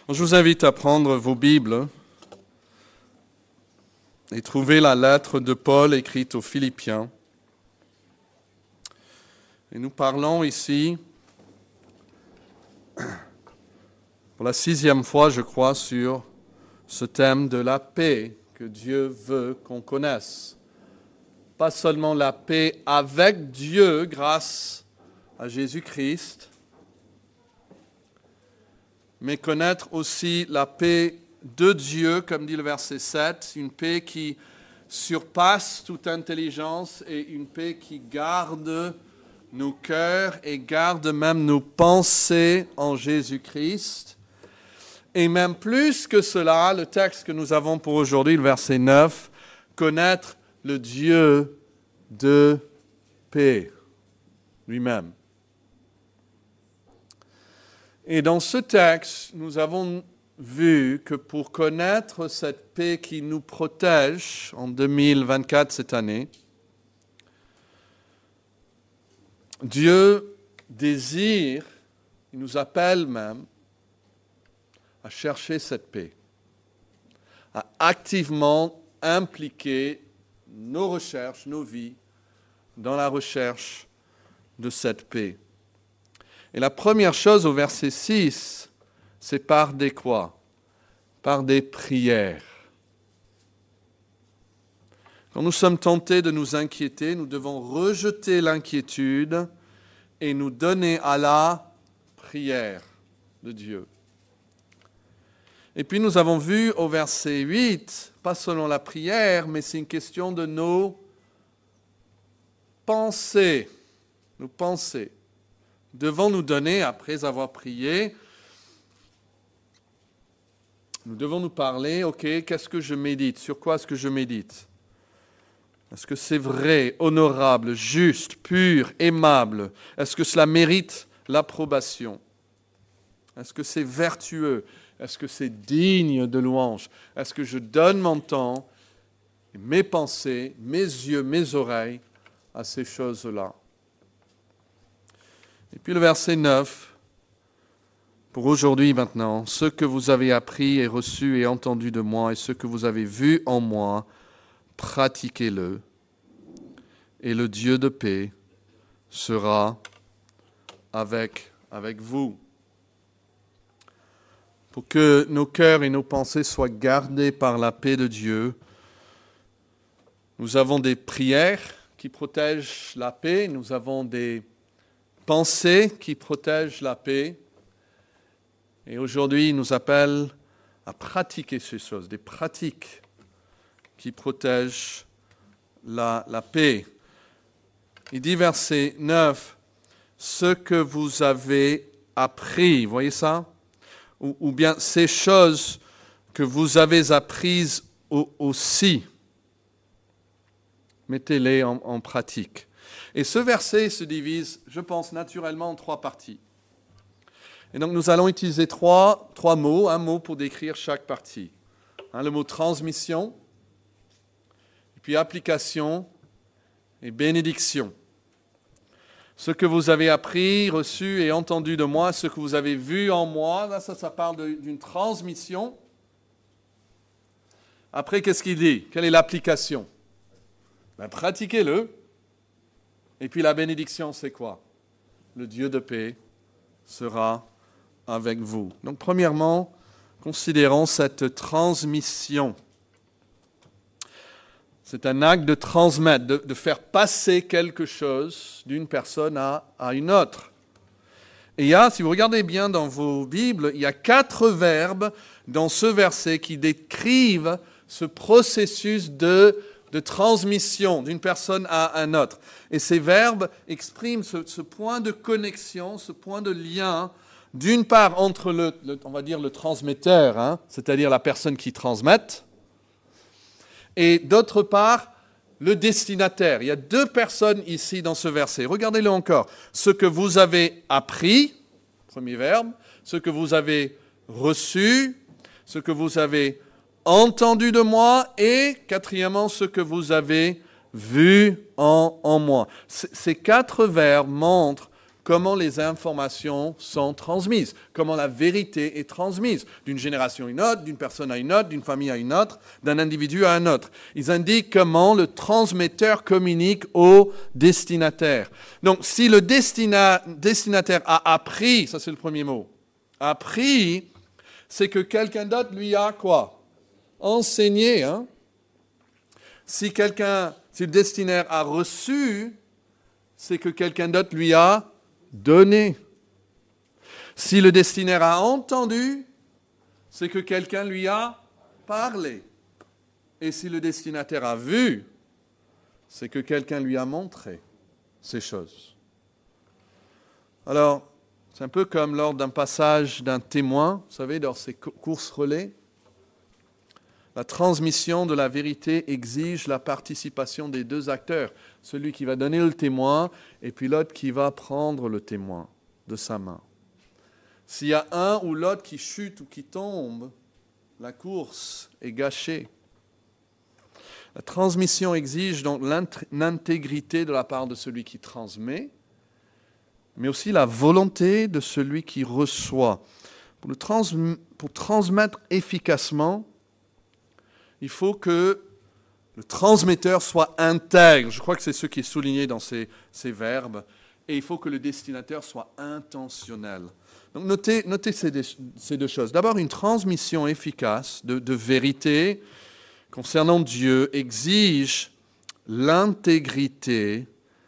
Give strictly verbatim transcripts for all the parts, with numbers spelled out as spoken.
Je vous invite à prendre vos Bibles et trouver la lettre de Paul écrite aux Philippiens. Et nous parlons ici, pour la sixième fois, je crois, sur ce thème de la paix que Dieu veut qu'on connaisse. Pas seulement la paix avec Dieu grâce à Jésus-Christ, mais connaître aussi la paix de Dieu, comme dit le verset sept, une paix qui surpasse toute intelligence et une paix qui garde nos cœurs et garde même nos pensées en Jésus-Christ. Et même plus que cela, le texte que nous avons pour aujourd'hui, le verset neuf, connaître le Dieu de paix lui-même. Et dans ce texte, nous avons vu que pour connaître cette paix qui nous protège en deux mille vingt-quatre, cette année, Dieu désire, il nous appelle même à chercher cette paix, à activement impliquer nos recherches, nos vies, dans la recherche de cette paix. Et la première chose au verset six, c'est par des quoi? Par des prières. Quand nous sommes tentés de nous inquiéter, nous devons rejeter l'inquiétude et nous donner à la prière de Dieu. Et puis nous avons vu au verset huit, pas seulement la prière, mais c'est une question de nos pensées. Nos pensées. Devons nous donner, après avoir prié, nous devons nous parler, ok, qu'est-ce que je médite? Sur quoi est-ce que je médite? Est-ce que c'est vrai, honorable, juste, pur, aimable? Est-ce que cela mérite l'approbation? Est-ce que c'est vertueux? Est-ce que c'est digne de louange? Est-ce que je donne mon temps, mes pensées, mes yeux, mes oreilles à ces choses-là? Et puis le verset neuf, pour aujourd'hui maintenant, ce que vous avez appris et reçu et entendu de moi et ce que vous avez vu en moi, pratiquez-le, et le Dieu de paix sera avec, avec vous. Pour que nos cœurs et nos pensées soient gardés par la paix de Dieu, nous avons des prières qui protègent la paix, nous avons des pensées qui protègent la paix. Et aujourd'hui, il nous appelle à pratiquer ces choses, des pratiques qui protègent la, la paix. Il dit, verset neuf, « Ce que vous avez appris », vous voyez ça? Ou, ou bien ces choses que vous avez apprises aussi, mettez-les en, en pratique. Et ce verset se divise, je pense, naturellement en trois parties. Et donc nous allons utiliser trois, trois mots, un mot pour décrire chaque partie. Hein, le mot transmission, et puis application et bénédiction. Ce que vous avez appris, reçu et entendu de moi, ce que vous avez vu en moi, là ça, ça parle de, d'une transmission. Après, qu'est-ce qu'il dit? Quelle est l'application? Ben, pratiquez-le. Et puis la bénédiction, c'est quoi? Le Dieu de paix sera avec vous. Donc premièrement, considérons cette transmission. C'est un acte de transmettre, de, de faire passer quelque chose d'une personne à, à une autre. Et il y a, si vous regardez bien dans vos Bibles, il y a quatre verbes dans ce verset qui décrivent ce processus de de transmission d'une personne à un autre. Et ces verbes expriment ce, ce point de connexion, ce point de lien, d'une part entre le, le on va dire le transmetteur, hein, c'est-à-dire la personne qui transmet, et d'autre part, le destinataire. Il y a deux personnes ici dans ce verset. Regardez-le encore. Ce que vous avez appris, premier verbe, ce que vous avez reçu, ce que vous avez entendu de moi, et quatrièmement, ce que vous avez vu en, en moi. C- ces quatre verbes montrent comment les informations sont transmises, comment la vérité est transmise d'une génération à une autre, d'une personne à une autre, d'une famille à une autre, d'un individu à un autre. Ils indiquent comment le transmetteur communique au destinataire. Donc, si le destina- destinataire a appris, ça c'est le premier mot, appris, c'est que quelqu'un d'autre lui a quoi? Enseigné. Hein? Si quelqu'un, si le destinataire a reçu, c'est que quelqu'un d'autre lui a donné. Si le destinataire a entendu, c'est que quelqu'un lui a parlé. Et si le destinataire a vu, c'est que quelqu'un lui a montré ces choses. Alors, c'est un peu comme lors d'un passage d'un témoin, vous savez, dans ces courses relais. La transmission de la vérité exige la participation des deux acteurs, celui qui va donner le témoin et puis l'autre qui va prendre le témoin de sa main. S'il y a un ou l'autre qui chute ou qui tombe, la course est gâchée. La transmission exige donc l'intégrité de la part de celui qui transmet, mais aussi la volonté de celui qui reçoit. Pour, le trans, pour transmettre efficacement, il faut que le transmetteur soit intègre. Je crois que c'est ce qui est souligné dans ces, ces verbes. Et il faut que le destinataire soit intentionnel. Donc notez, notez ces, deux, ces deux choses. D'abord, une transmission efficace de, de vérité concernant Dieu exige l'intégrité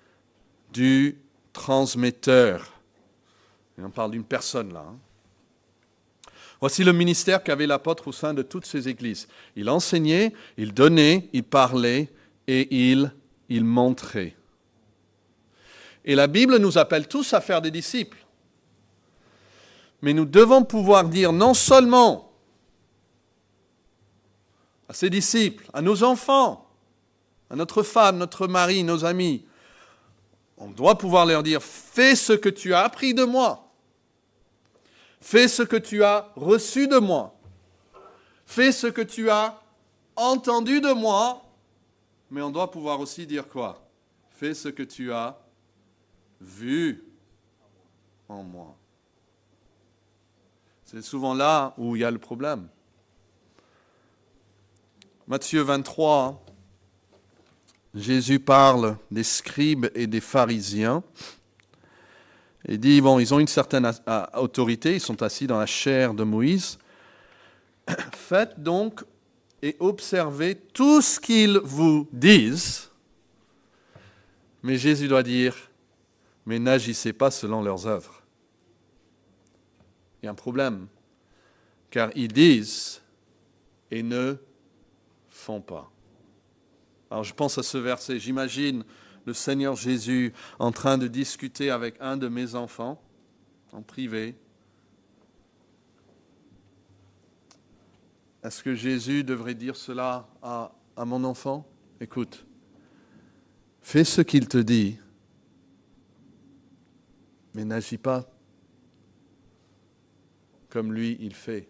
du transmetteur. Et on parle d'une personne là. Hein. Voici le ministère qu'avait l'apôtre au sein de toutes ces églises. Il enseignait, il donnait, il parlait et il, il montrait. Et la Bible nous appelle tous à faire des disciples. Mais nous devons pouvoir dire non seulement à ses disciples, à nos enfants, à notre femme, notre mari, nos amis, on doit pouvoir leur dire « Fais ce que tu as appris de moi ». Fais ce que tu as reçu de moi. Fais ce que tu as entendu de moi. Mais on doit pouvoir aussi dire quoi? Fais ce que tu as vu en moi. C'est souvent là où il y a le problème. Matthieu vingt-trois, Jésus parle des scribes et des pharisiens. Il dit, bon, ils ont une certaine autorité, ils sont assis dans la chair de Moïse. Faites donc et observez tout ce qu'ils vous disent. Mais Jésus doit dire, mais n'agissez pas selon leurs œuvres. Il y a un problème, car ils disent et ne font pas. Alors je pense à ce verset, j'imagine le Seigneur Jésus en train de discuter avec un de mes enfants en privé. Est-ce que Jésus devrait dire cela à, à mon enfant? Écoute, fais ce qu'il te dit, mais n'agis pas comme lui il fait.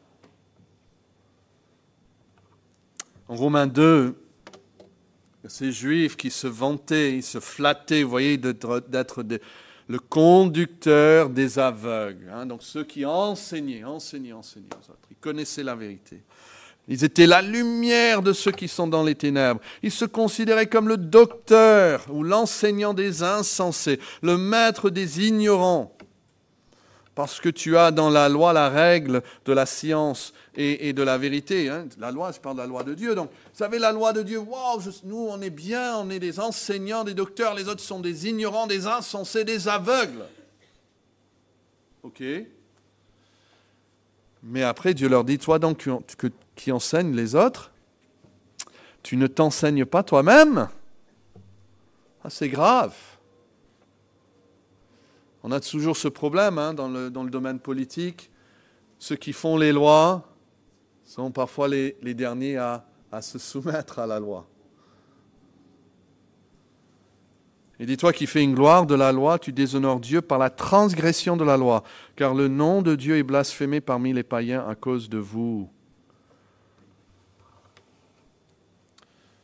En Romains deux, ces Juifs qui se vantaient, ils se flattaient, vous voyez, d'être, d'être des, le conducteur des aveugles. Hein, donc ceux qui enseignaient, enseignaient, enseignaient aux autres. Ils connaissaient la vérité. Ils étaient la lumière de ceux qui sont dans les ténèbres. Ils se considéraient comme le docteur ou l'enseignant des insensés, le maître des ignorants. Parce que tu as dans la loi la règle de la science et, et de la vérité. Hein. La loi, je parle de la loi de Dieu. Donc, vous savez, la loi de Dieu, wow, je, nous, on est bien, on est des enseignants, des docteurs, les autres sont des ignorants, des insensés, des aveugles. OK. Mais après, Dieu leur dit, toi donc, que, qui enseigne les autres, tu ne t'enseignes pas toi-même. Ah, c'est grave. On a toujours ce problème hein, dans, le, dans le domaine politique. Ceux qui font les lois sont parfois les, les derniers à, à se soumettre à la loi. Et dis-toi qui fais une gloire de la loi, tu déshonores Dieu par la transgression de la loi, car le nom de Dieu est blasphémé parmi les païens à cause de vous.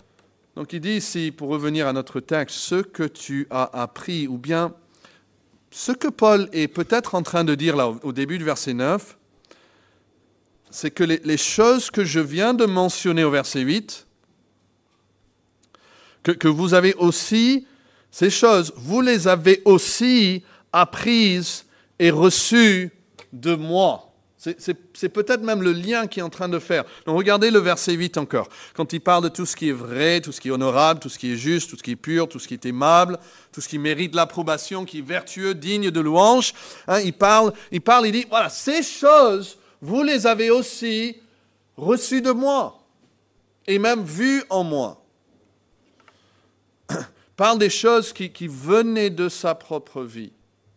Donc il dit ici, pour revenir à notre texte, ce que tu as appris, ou bien ce que Paul est peut-être en train de dire là au début du verset neuf, c'est que les, les choses que je viens de mentionner au verset huit, que, que vous avez aussi, ces choses, vous les avez aussi apprises et reçues de moi. C'est, c'est, c'est peut-être même le lien qu'il est en train de faire. Donc regardez le verset huit encore. Quand il parle de tout ce qui est vrai, tout ce qui est honorable, tout ce qui est juste, tout ce qui est pur, tout ce qui est aimable, tout ce qui mérite l'approbation, qui est vertueux, digne de louange, hein, il parle, il parle, il dit, voilà, ces choses, vous les avez aussi reçues de moi et même vues en moi. Il parle des choses qui, qui venaient de sa propre vie.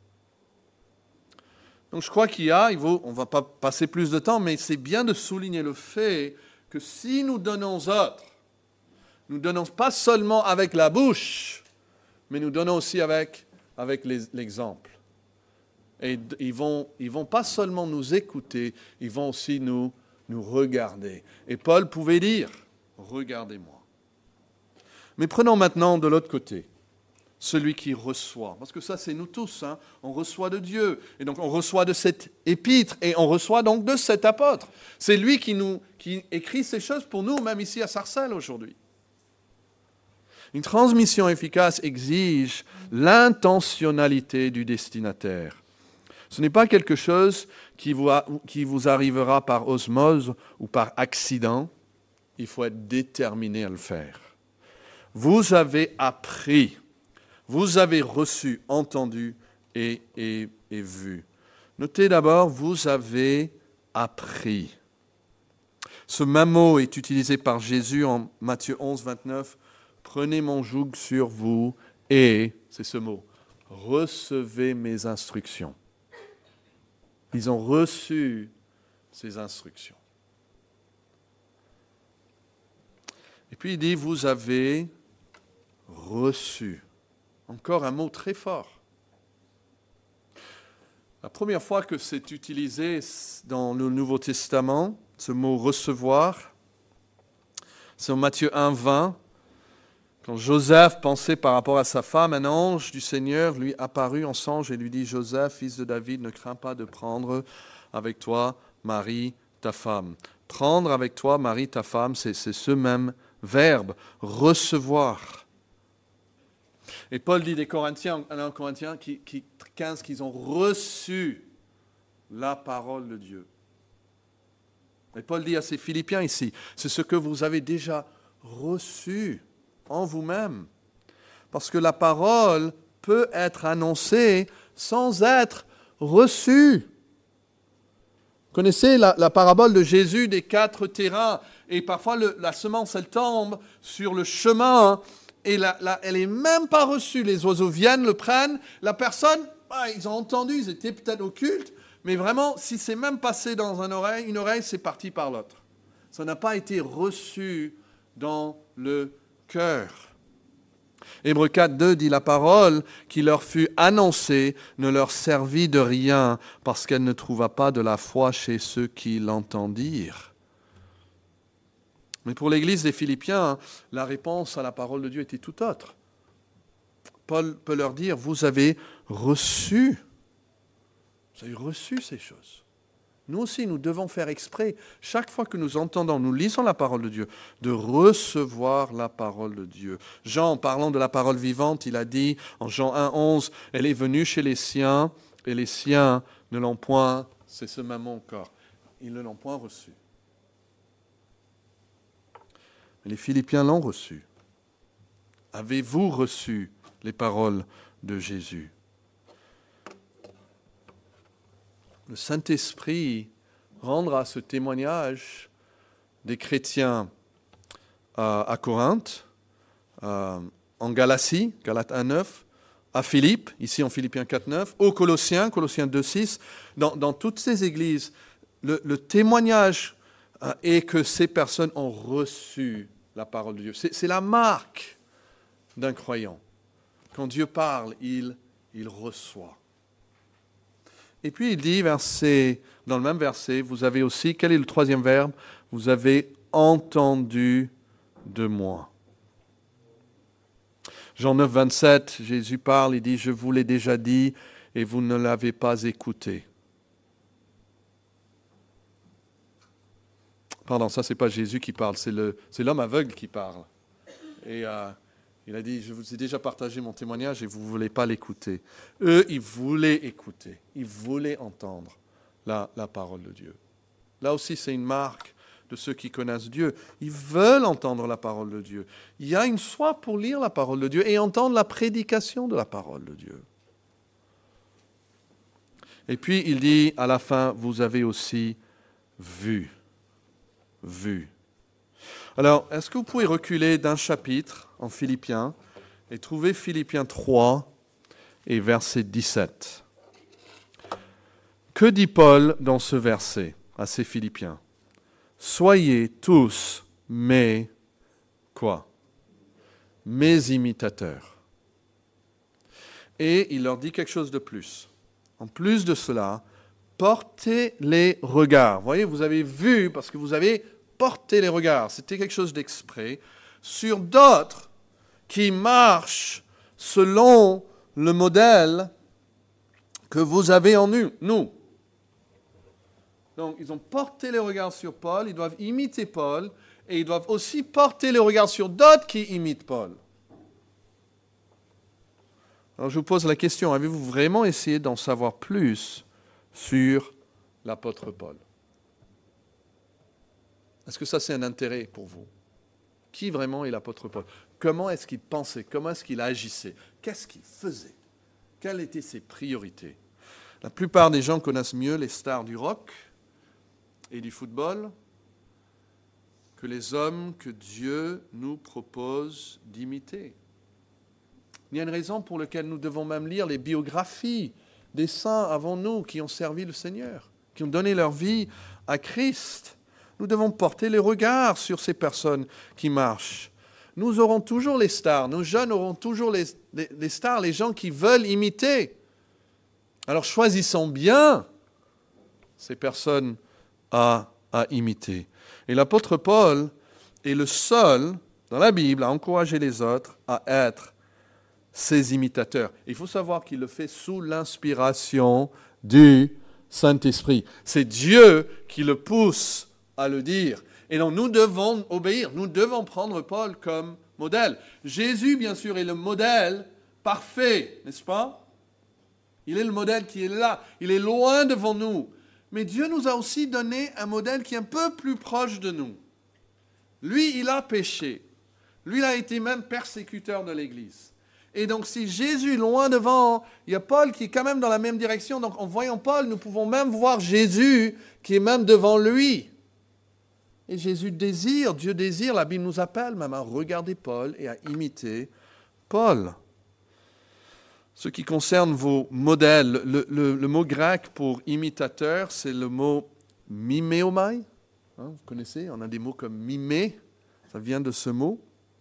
Donc je crois qu'il y a, il vaut, on ne va pas passer plus de temps, mais c'est bien de souligner le fait que si nous donnons aux autres, nous donnons pas seulement avec la bouche, mais nous donnons aussi avec, avec les, l'exemple. Et ils vont, ils vont pas seulement nous écouter, ils vont aussi nous, nous regarder. Et Paul pouvait dire, regardez-moi. Mais prenons maintenant de l'autre côté. Celui qui reçoit. Parce que ça, c'est nous tous. Hein. On reçoit de Dieu. Et donc, on reçoit de cet épître. Et on reçoit donc de cet apôtre. C'est lui qui, nous, qui écrit ces choses pour nous, même ici à Sarcelles aujourd'hui. Une transmission efficace exige l'intentionnalité du destinataire. Ce n'est pas quelque chose qui vous, qui vous arrivera par osmose ou par accident. Il faut être déterminé à le faire. Vous avez appris. Vous avez reçu, entendu et, et, et vu. Notez d'abord, vous avez appris. Ce même mot est utilisé par Jésus en Matthieu onze, vingt-neuf. Prenez mon joug sur vous et, c'est ce mot, recevez mes instructions. Ils ont reçu ces instructions. Et puis il dit, vous avez reçu. Encore un mot très fort. La première fois que c'est utilisé dans le Nouveau Testament, ce mot « recevoir », c'est en Matthieu un, vingt. Quand Joseph pensait par rapport à sa femme, un ange du Seigneur lui apparut en songe et lui dit « Joseph, fils de David, ne crains pas de prendre avec toi Marie, ta femme. » Prendre avec toi Marie, ta femme, c'est, c'est ce même verbe, recevoir. Et Paul dit des Corinthiens, en Corinthiens qui, qui, quinze qu'ils ont reçu la parole de Dieu. Et Paul dit à ses Philippiens ici, c'est ce que vous avez déjà reçu en vous-même. Parce que la parole peut être annoncée sans être reçue. Vous connaissez la, la parabole de Jésus des quatre terrains. Et parfois le, la semence, elle tombe sur le chemin. Et la, la, elle n'est même pas reçue. Les oiseaux viennent, le prennent. La personne, bah, ils ont entendu, ils étaient peut-être au culte. Mais vraiment, si c'est même passé dans une oreille, une oreille, c'est parti par l'autre. Ça n'a pas été reçu dans le cœur. Hébreux quatre, deux dit la parole qui leur fut annoncée ne leur servit de rien parce qu'elle ne trouva pas de la foi chez ceux qui l'entendirent. Mais pour l'église des Philippiens, la réponse à la parole de Dieu était tout autre. Paul peut leur dire, vous avez reçu, vous avez reçu ces choses. Nous aussi, nous devons faire exprès, chaque fois que nous entendons, nous lisons la parole de Dieu, de recevoir la parole de Dieu. Jean, en parlant de la parole vivante, il a dit, en Jean un, onze, elle est venue chez les siens, et les siens ne l'ont point, c'est ce même mot encore, ils ne l'ont point reçu. Les Philippiens l'ont reçu. Avez-vous reçu les paroles de Jésus? Le Saint-Esprit rendra ce témoignage des chrétiens euh, à Corinthe, euh, en Galatie, Galates un, neuf, à Philippe, ici en Philippiens quatre, neuf, aux Colossiens, Colossiens deux, six, dans, dans toutes ces églises, le, le témoignage euh, est que ces personnes ont reçu la parole de Dieu. C'est, c'est la marque d'un croyant. Quand Dieu parle, il, il reçoit. Et puis il dit, verset, dans le même verset, vous avez aussi, quel est le troisième verbe? Vous avez entendu de moi. Jean neuf, vingt-sept, Jésus parle, il dit, je vous l'ai déjà dit, et vous ne l'avez pas écouté. Pardon, ça, ce n'est pas Jésus qui parle, c'est, le, c'est l'homme aveugle qui parle. Et euh, il a dit, je vous ai déjà partagé mon témoignage et vous ne voulez pas l'écouter. Eux, ils voulaient écouter, ils voulaient entendre la, la parole de Dieu. Là aussi, c'est une marque de ceux qui connaissent Dieu. Ils veulent entendre la parole de Dieu. Il y a une soif pour lire la parole de Dieu et entendre la prédication de la parole de Dieu. Et puis, il dit à la fin, vous avez aussi vu. Vu. Alors, est-ce que vous pouvez reculer d'un chapitre en Philippiens et trouver Philippiens trois et verset dix-sept. Que dit Paul dans ce verset à ces Philippiens? Soyez tous mes, quoi? Mes imitateurs. Et il leur dit quelque chose de plus. En plus de cela, portez les regards. Vous voyez, vous avez vu, parce que vous avez porté les regards, c'était quelque chose d'exprès, sur d'autres qui marchent selon le modèle que vous avez en nous. Donc, ils ont porté les regards sur Paul, ils doivent imiter Paul, et ils doivent aussi porter les regards sur d'autres qui imitent Paul. Alors, je vous pose la question, avez-vous vraiment essayé d'en savoir plus sur l'apôtre Paul? Est-ce que ça, c'est un intérêt pour vous? Qui vraiment est l'apôtre Paul? Comment est-ce qu'il pensait? Comment est-ce qu'il agissait? Qu'est-ce qu'il faisait? Quelles étaient ses priorités? La plupart des gens connaissent mieux les stars du rock et du football que les hommes que Dieu nous propose d'imiter. Il y a une raison pour laquelle nous devons même lire les biographies des saints avant nous qui ont servi le Seigneur, qui ont donné leur vie à Christ. Nous devons porter les regards sur ces personnes qui marchent. Nous aurons toujours les stars, nos jeunes auront toujours les, les, les stars, les gens qui veulent imiter. Alors choisissons bien ces personnes à, à imiter. Et l'apôtre Paul est le seul dans la Bible à encourager les autres à être ses imitateurs. Il faut savoir qu'il le fait sous l'inspiration du Saint-Esprit. C'est Dieu qui le pousse à le dire. Et donc nous devons obéir, nous devons prendre Paul comme modèle. Jésus, bien sûr, est le modèle parfait, n'est-ce pas? Il est le modèle qui est là, il est loin devant nous. Mais Dieu nous a aussi donné un modèle qui est un peu plus proche de nous. Lui, il a péché. Lui, il a été même persécuteur de l'Église. Et donc, si Jésus est loin devant, il y a Paul qui est quand même dans la même direction. Donc, en voyant Paul, nous pouvons même voir Jésus qui est même devant lui. Et Jésus désire, Dieu désire, la Bible nous appelle même à regarder Paul et à imiter Paul. Ce qui concerne vos modèles, le, le, le mot grec pour imitateur, c'est le mot miméomai. Hein, vous connaissez, on a des mots comme mimé, ça vient de ce mot.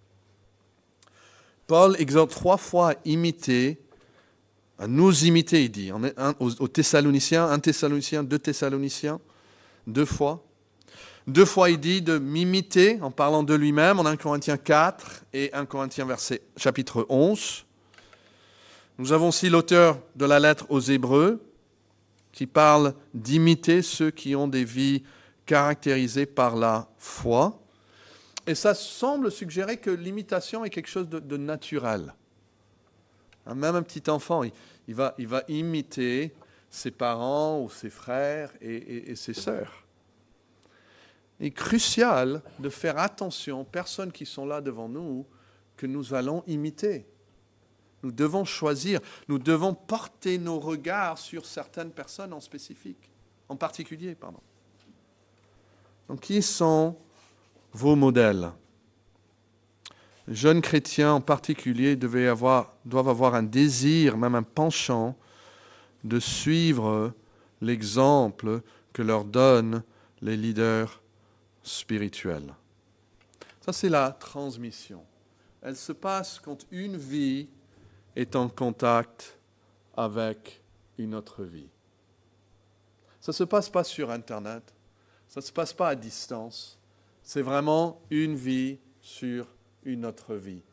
Paul exhorte trois fois à imiter, à nous imiter, il dit, aux Thessaloniciens, un Thessalonicien, deux Thessaloniciens, deux fois. Deux fois, il dit de m'imiter en parlant de lui-même, en un Corinthiens quatre et un Corinthiens verset, chapitre onze. Nous avons aussi l'auteur de la lettre aux Hébreux qui parle d'imiter ceux qui ont des vies caractérisées par la foi. Et ça semble suggérer que l'imitation est quelque chose de, de naturel. Même un petit enfant, il, il, va, il va imiter ses parents ou ses frères et, et, et ses sœurs. Il est crucial de faire attention aux personnes qui sont là devant nous que nous allons imiter. Nous devons choisir, nous devons porter nos regards sur certaines personnes en spécifique, en particulier, pardon. Donc, qui sont vos modèles? Les jeunes chrétiens en particulier devaient avoir, doivent avoir un désir, même un penchant, de suivre l'exemple que leur donnent les leaders spirituelle. Ça, c'est la transmission. Elle se passe quand une vie est en contact avec une autre vie. Ça ne se passe pas sur Internet, ça ne se passe pas à distance. C'est vraiment une vie sur une autre vie.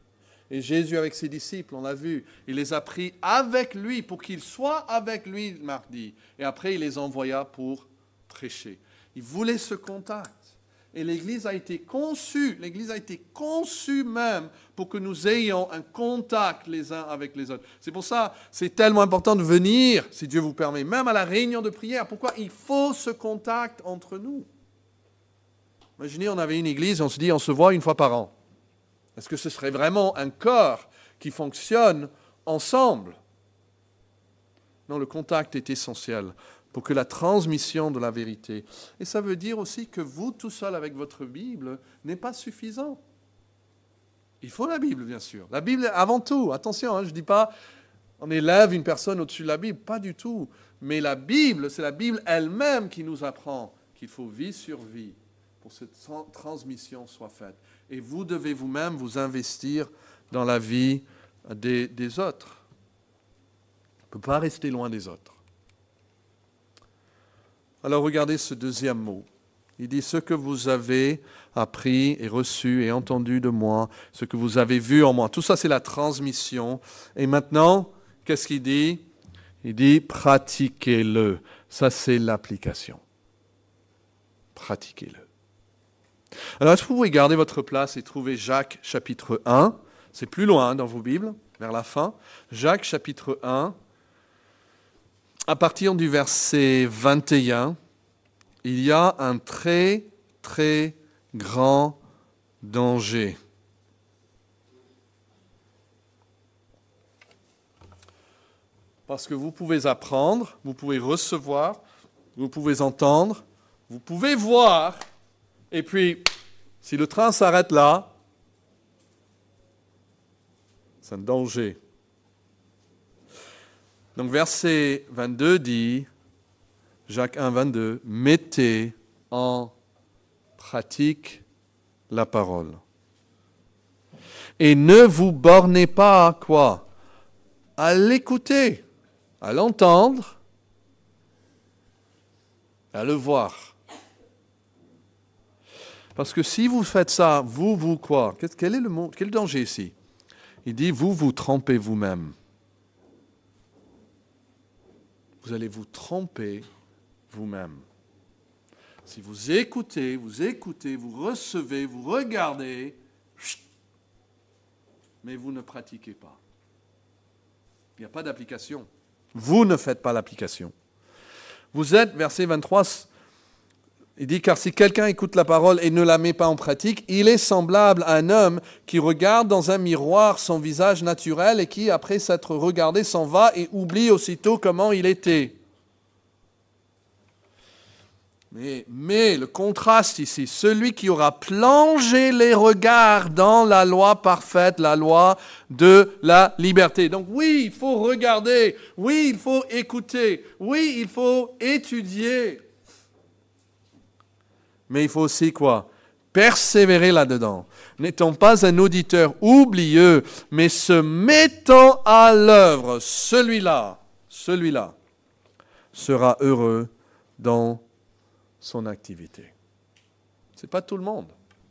Et Jésus avec ses disciples, on l'a vu, il les a pris avec lui pour qu'ils soient avec lui, Marc dit. Et après, il les envoya pour prêcher. Il voulait ce contact. Et l'Église a été conçue, l'Église a été conçue même pour que nous ayons un contact les uns avec les autres. C'est pour ça, c'est tellement important de venir, si Dieu vous permet, même à la réunion de prière. Pourquoi? Il faut ce contact entre nous. Imaginez, on avait une église, on se dit, on se voit une fois par an. Est-ce que ce serait vraiment un corps qui fonctionne ensemble? Non, le contact est essentiel pour que la transmission de la vérité. Et ça veut dire aussi que vous, tout seul avec votre Bible, n'est pas suffisant. Il faut la Bible, bien sûr. La Bible avant tout. Attention, hein, je ne dis pas on élève une personne au-dessus de la Bible, pas du tout. Mais la Bible, c'est la Bible elle-même qui nous apprend qu'il faut vie sur vie pour que cette transmission soit faite. Et vous devez vous-même vous investir dans la vie des, des autres. On ne peut pas rester loin des autres. Alors regardez ce deuxième mot. Il dit « ce que vous avez appris et reçu et entendu de moi, ce que vous avez vu en moi ». Tout ça, c'est la transmission. Et maintenant, qu'est-ce qu'il dit? Il dit « pratiquez-le ». Ça, c'est l'application. Pratiquez-le. Alors, est-ce que vous pouvez garder votre place et trouver Jacques chapitre un? C'est plus loin dans vos Bibles, vers la fin. Jacques chapitre un. À partir du verset vingt et un, il y a un très, très grand danger. Parce que vous pouvez apprendre, vous pouvez recevoir, vous pouvez entendre, vous pouvez voir, et puis, si le train s'arrête là, c'est un danger. Donc verset vingt-deux dit, Jacques un, vingt-deux, « Mettez en pratique la parole. Et ne vous bornez pas à quoi? À l'écouter, à l'entendre, à le voir. Parce que si vous faites ça, vous, vous quoi? Quel est le mot? Quel danger ici? Il dit, vous vous trompez vous-même. Vous allez vous tromper vous-même. Si vous écoutez, vous écoutez, vous recevez, vous regardez, mais vous ne pratiquez pas. Il n'y a pas d'application. Vous ne faites pas l'application. Vous êtes, verset vingt-trois, il dit, car si quelqu'un écoute la parole et ne la met pas en pratique, il est semblable à un homme qui regarde dans un miroir son visage naturel et qui, après s'être regardé, s'en va et oublie aussitôt comment il était. Mais, mais le contraste ici, celui qui aura plongé les regards dans la loi parfaite, la loi de la liberté. Donc oui, il faut regarder, oui, il faut écouter, oui, il faut étudier. Mais il faut aussi quoi? Persévérer là-dedans. N'étant pas un auditeur oublieux, mais se mettant à l'œuvre, celui-là, celui-là sera heureux dans son activité. Ce n'est pas tout le monde.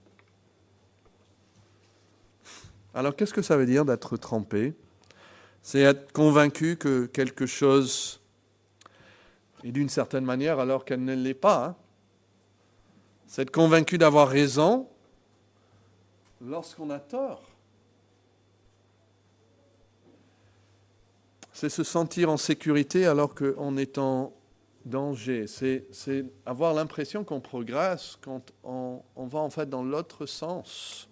Alors, qu'est-ce que ça veut dire d'être trempé? C'est être convaincu que quelque chose est d'une certaine manière alors qu'elle ne l'est pas. Hein? C'est être convaincu d'avoir raison lorsqu'on a tort. C'est se sentir en sécurité alors qu'on est en danger. C'est, c'est avoir l'impression qu'on progresse quand on, on va en fait dans l'autre sens.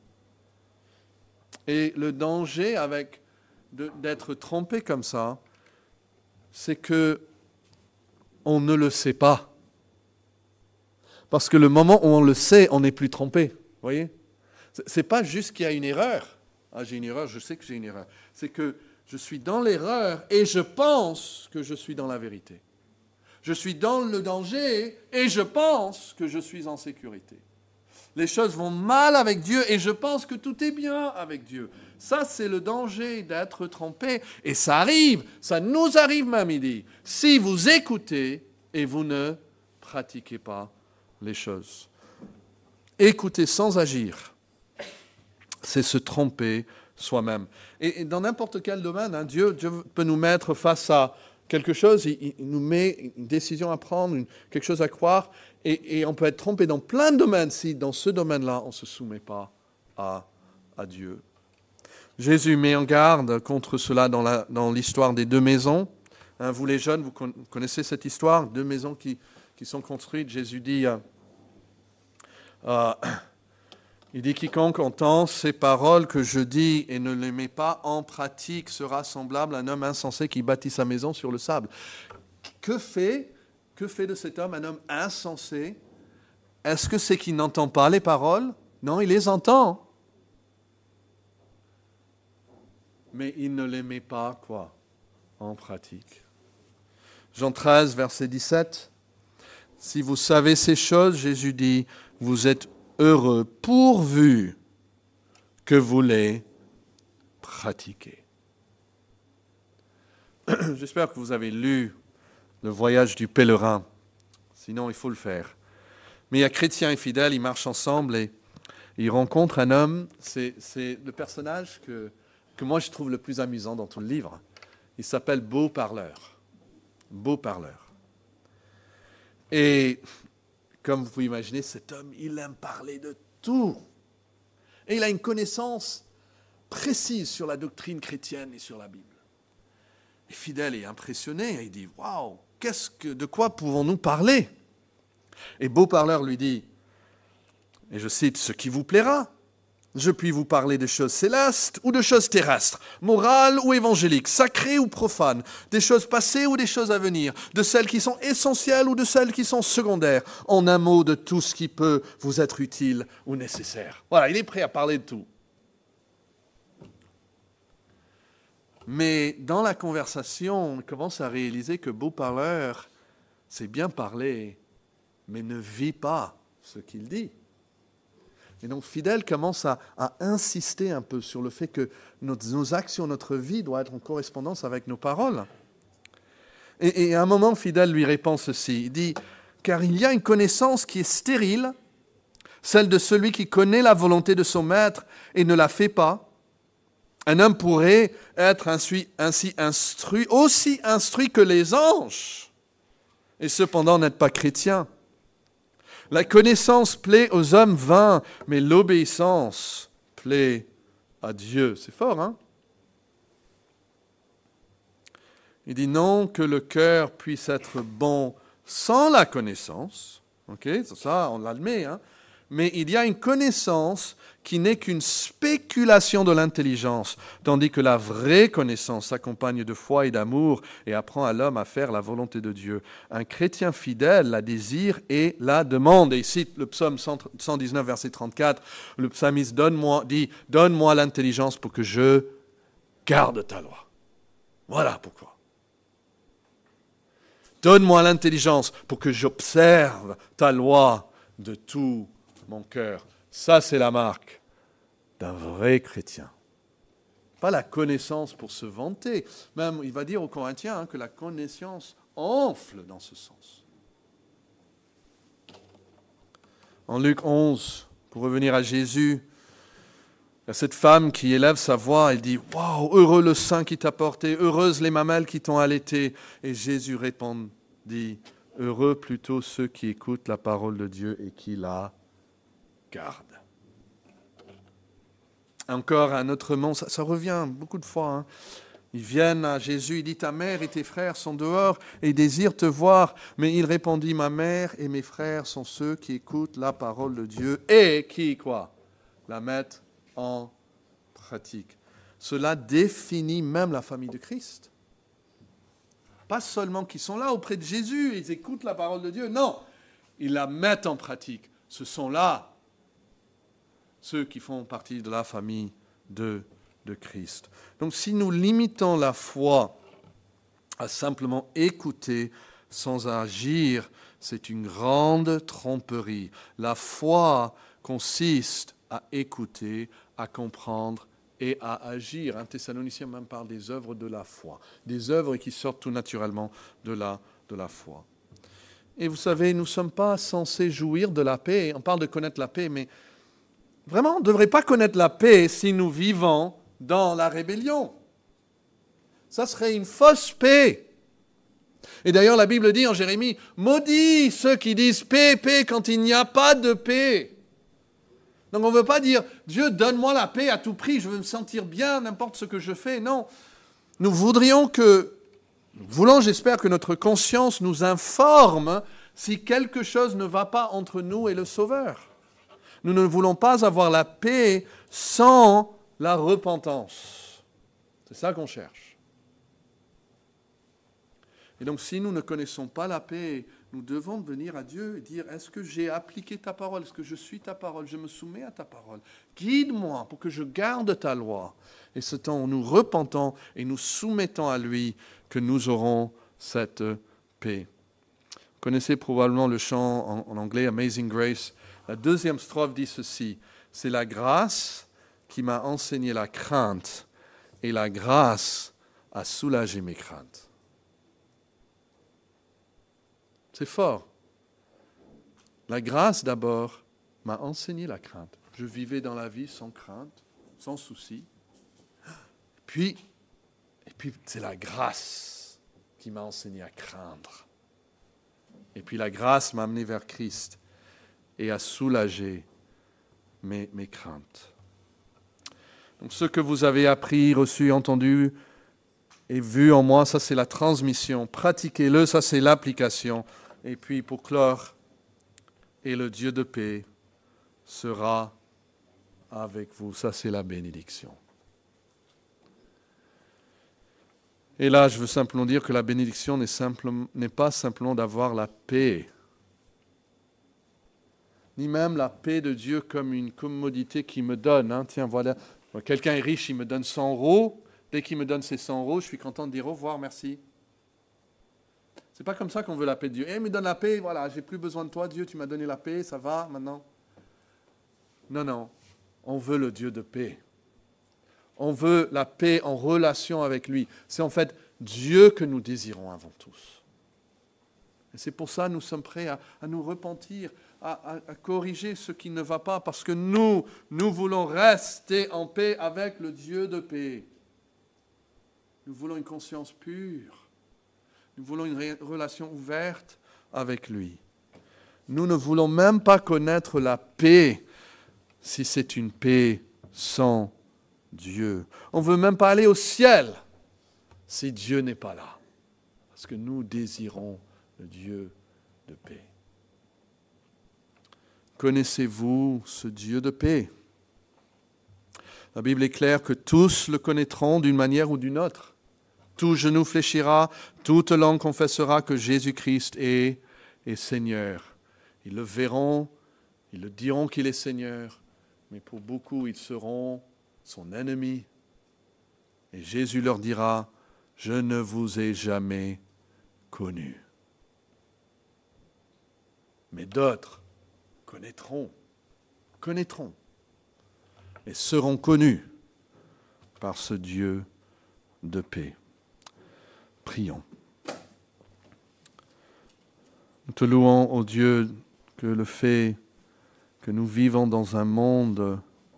Et le danger avec de, d'être trompé comme ça, c'est que on ne le sait pas. Parce que le moment où on le sait, on n'est plus trompé. Vous voyez? Ce n'est pas juste qu'il y a une erreur. Ah, j'ai une erreur, je sais que j'ai une erreur. C'est que je suis dans l'erreur et je pense que je suis dans la vérité. Je suis dans le danger et je pense que je suis en sécurité. Les choses vont mal avec Dieu et je pense que tout est bien avec Dieu. Ça, c'est le danger d'être trompé. Et ça arrive, ça nous arrive même, il dit. Si vous écoutez et vous ne pratiquez pas les choses. Écouter sans agir, c'est se tromper soi-même. Et, et dans n'importe quel domaine, hein, Dieu, Dieu peut nous mettre face à quelque chose, il, il nous met une décision à prendre, une, quelque chose à croire, et, et on peut être trompé dans plein de domaines si dans ce domaine-là, on ne se soumet pas à, à Dieu. Jésus met en garde contre cela dans, la, dans l'histoire des deux maisons. Hein, vous les jeunes, vous connaissez cette histoire, deux maisons qui, qui sont construites. Jésus dit, euh, euh, il dit, quiconque entend ces paroles que je dis et ne les met pas en pratique sera semblable à un homme insensé qui bâtit sa maison sur le sable. Que fait, que fait de cet homme un homme insensé? Est-ce que c'est qu'il n'entend pas les paroles? Non, il les entend. Mais il ne les met pas, quoi, en pratique. Jean treize, verset dix-sept. Si vous savez ces choses, Jésus dit, vous êtes heureux pourvu que vous les pratiquez. J'espère que vous avez lu Le voyage du pèlerin. Sinon, il faut le faire. Mais il y a chrétiens et fidèles, ils marchent ensemble et ils rencontrent un homme. C'est, c'est le personnage que, que moi je trouve le plus amusant dans tout le livre. Il s'appelle Beau Parleur. Beau Parleur. Et comme vous pouvez imaginer, cet homme, il aime parler de tout. Et il a une connaissance précise sur la doctrine chrétienne et sur la Bible. Et Fidèle est impressionné. Et il dit, waouh, qu'est-ce que, de quoi pouvons-nous parler? Et Beau Parleur lui dit, et je cite, ce qui vous plaira. Je puis vous parler de choses célestes ou de choses terrestres, morales ou évangéliques, sacrées ou profanes, des choses passées ou des choses à venir, de celles qui sont essentielles ou de celles qui sont secondaires, en un mot de tout ce qui peut vous être utile ou nécessaire. Voilà, il est prêt à parler de tout. Mais dans la conversation, on commence à réaliser que Beau Parleur sait bien parler, mais ne vit pas ce qu'il dit. Et donc, Fidèle commence à, à insister un peu sur le fait que notre, nos actions, notre vie doit être en correspondance avec nos paroles. Et, et à un moment, Fidèle lui répond ceci. Il dit, « Car il y a une connaissance qui est stérile, celle de celui qui connaît la volonté de son maître et ne la fait pas. Un homme pourrait être ainsi, ainsi instruit, aussi instruit que les anges, et cependant n'être pas chrétien. La connaissance plaît aux hommes vains, mais l'obéissance plaît à Dieu. » C'est fort, hein? Il dit non que le cœur puisse être bon sans la connaissance. Ok, ça, on l'admet, hein? Mais il y a une connaissance qui n'est qu'une spéculation de l'intelligence, tandis que la vraie connaissance s'accompagne de foi et d'amour et apprend à l'homme à faire la volonté de Dieu. Un chrétien fidèle la désire et la demande. Et il cite le psaume cent dix-neuf, verset trente-quatre. Le psalmiste donne-moi, dit « Donne-moi l'intelligence pour que je garde ta loi. » Voilà pourquoi. Donne-moi l'intelligence pour que j'observe ta loi de tout mon cœur. Ça, c'est la marque d'un vrai chrétien. Pas la connaissance pour se vanter. Même, il va dire aux Corinthiens hein, que la connaissance enfle dans ce sens. En Luc onze, pour revenir à Jésus, il y a cette femme qui élève sa voix, elle dit « Waouh, heureux le sein qui t'a porté, heureuses les mamelles qui t'ont allaité. » Et Jésus répondit « Heureux plutôt ceux qui écoutent la parole de Dieu et qui la garde. » Encore un autre mot, ça, ça revient beaucoup de fois. Hein. Ils viennent à Jésus, il dit « Ta mère et tes frères sont dehors et ils désirent te voir. » Mais il répondit « Ma mère et mes frères sont ceux qui écoutent la parole de Dieu et qui, quoi, la mettent en pratique. » Cela définit même la famille de Christ. Pas seulement qu'ils sont là auprès de Jésus, ils écoutent la parole de Dieu. Non, ils la mettent en pratique. Ce sont là ceux qui font partie de la famille de, de Christ. Donc si nous limitons la foi à simplement écouter sans agir, c'est une grande tromperie. La foi consiste à écouter, à comprendre et à agir. Un Thessaloniciens même parle des œuvres de la foi, des œuvres qui sortent tout naturellement de la, de la foi. Et vous savez, nous ne sommes pas censés jouir de la paix. On parle de connaître la paix, mais vraiment, on ne devrait pas connaître la paix si nous vivons dans la rébellion. Ça serait une fausse paix. Et d'ailleurs, la Bible dit en Jérémie, « Maudit ceux qui disent paix, paix, quand il n'y a pas de paix. » Donc on ne veut pas dire, « Dieu, donne-moi la paix à tout prix, je veux me sentir bien, n'importe ce que je fais. » Non, nous voudrions que, nous voulons, j'espère, que notre conscience nous informe si quelque chose ne va pas entre nous et le Sauveur. Nous ne voulons pas avoir la paix sans la repentance. C'est ça qu'on cherche. Et donc, si nous ne connaissons pas la paix, nous devons venir à Dieu et dire, est-ce que j'ai appliqué ta parole? Est-ce que je suis ta parole? Je me soumets à ta parole. Guide-moi pour que je garde ta loi. Et c'est en nous repentant et nous soumettant à lui que nous aurons cette paix. Vous connaissez probablement le chant en, en anglais, Amazing Grace. La deuxième strophe dit ceci, c'est la grâce qui m'a enseigné la crainte et la grâce a soulagé mes craintes. C'est fort. La grâce, d'abord, m'a enseigné la crainte. Je vivais dans la vie sans crainte, sans souci. Puis, et puis c'est la grâce qui m'a enseigné à craindre. Et puis la grâce m'a amené vers Christ et a soulagé mes, mes craintes. Donc ce que vous avez appris, reçu, entendu et vu en moi, ça c'est la transmission. Pratiquez-le, ça c'est l'application. Et puis pour clore, et le Dieu de paix sera avec vous. Ça c'est la bénédiction. Et là, je veux simplement dire que la bénédiction n'est, simplement, n'est pas simplement d'avoir la paix, ni même la paix de Dieu comme une commodité qu'il me donne. Hein. Tiens, voilà, quelqu'un est riche, il me donne cent euros. Dès qu'il me donne ses cent euros, je suis content de dire au revoir, merci. C'est pas comme ça qu'on veut la paix de Dieu. Eh, il me donne la paix, voilà, j'ai plus besoin de toi, Dieu, tu m'as donné la paix, ça va maintenant. Non, non, on veut le Dieu de paix. On veut la paix en relation avec lui. C'est en fait Dieu que nous désirons avant tous. Et c'est pour ça que nous sommes prêts à, à nous repentir, à, à, à corriger ce qui ne va pas, parce que nous, nous voulons rester en paix avec le Dieu de paix. Nous voulons une conscience pure. Nous voulons une ré- relation ouverte avec lui. Nous ne voulons même pas connaître la paix si c'est une paix sans Dieu. On ne veut même pas aller au ciel si Dieu n'est pas là. Parce que nous désirons le Dieu de paix. Connaissez-vous ce Dieu de paix? La Bible est claire que tous le connaîtront d'une manière ou d'une autre. Tout genou fléchira, toute langue confessera que Jésus-Christ est, est Seigneur. Ils le verront, ils le diront qu'il est Seigneur, mais pour beaucoup, ils seront son ennemi. Et Jésus leur dira, « Je ne vous ai jamais connu. » Mais d'autres connaîtront, connaîtront et seront connus par ce Dieu de paix. Prions. Nous te louons, ô Dieu, que le fait que nous vivons dans un monde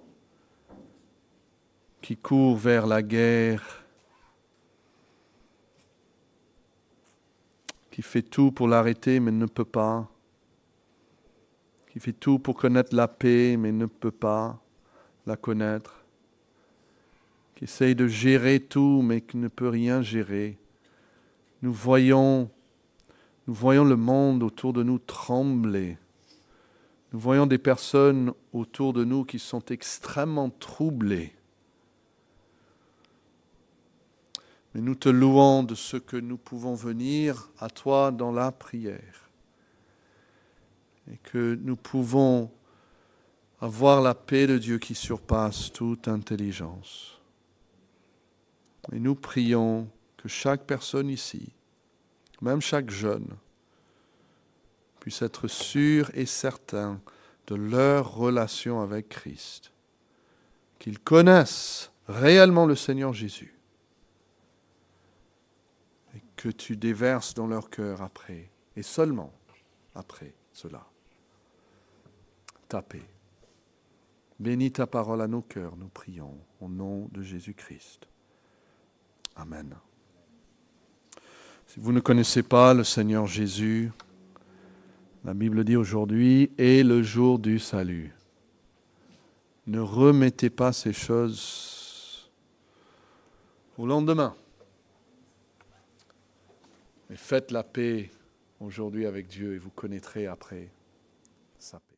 qui court vers la guerre, qui fait tout pour l'arrêter mais ne peut pas, qui fait tout pour connaître la paix mais ne peut pas la connaître, qui essaye de gérer tout mais qui ne peut rien gérer. Nous voyons, nous voyons le monde autour de nous trembler. Nous voyons des personnes autour de nous qui sont extrêmement troublées. Mais nous te louons de ce que nous pouvons venir à toi dans la prière. Et que nous pouvons avoir la paix de Dieu qui surpasse toute intelligence. Et nous prions que chaque personne ici, même chaque jeune, puisse être sûr et certain de leur relation avec Christ, qu'ils connaissent réellement le Seigneur Jésus et que tu déverses dans leur cœur après, et seulement après cela, ta paix. Bénis ta parole à nos cœurs, nous prions, au nom de Jésus-Christ. Amen. Si vous ne connaissez pas le Seigneur Jésus, la Bible dit aujourd'hui est le jour du salut. Ne remettez pas ces choses au lendemain. Mais faites la paix aujourd'hui avec Dieu et vous connaîtrez après sa paix.